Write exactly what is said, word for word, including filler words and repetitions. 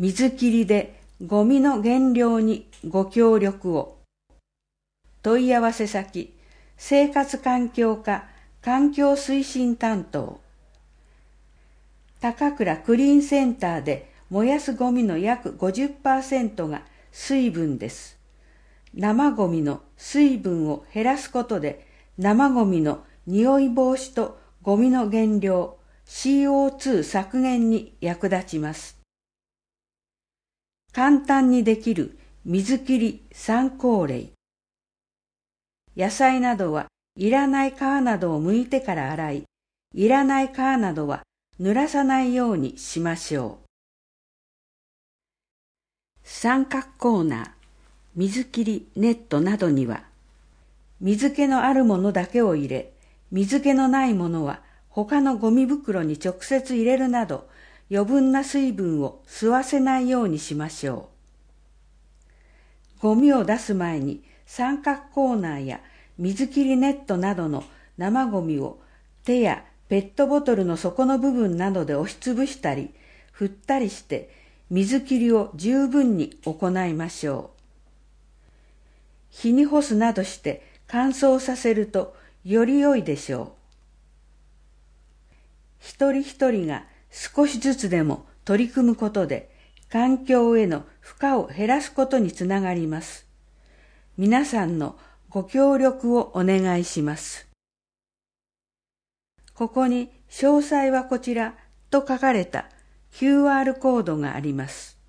水切りでゴミの減量にご協力を。問い合わせ先、生活環境課環境推進担当。高倉クリーンセンターで燃やすゴミの約 ごじゅっパーセント が水分です。生ゴミの水分を減らすことで生ゴミの匂い防止とゴミの減量 シーオーツー 削減に役立ちます。簡単にできる水切り参考例。野菜などはいらない皮などを剥いてから洗い、いらない皮などは濡らさないようにしましょう。三角コーナー、水切りネットなどには、水気のあるものだけを入れ、水気のないものは他のゴミ袋に直接入れるなど、余分な水分を吸わせないようにしましょう。ゴミを出す前に三角コーナーや水切りネットなどの生ゴミを手やペットボトルの底の部分などで押しつぶしたり、振ったりして水切りを十分に行いましょう。日に干すなどして乾燥させるとより良いでしょう。一人一人が少しずつでも取り組むことで環境への負荷を減らすことにつながります。皆さんのご協力をお願いします。ここに詳細はこちらと書かれた キューアール コードがあります。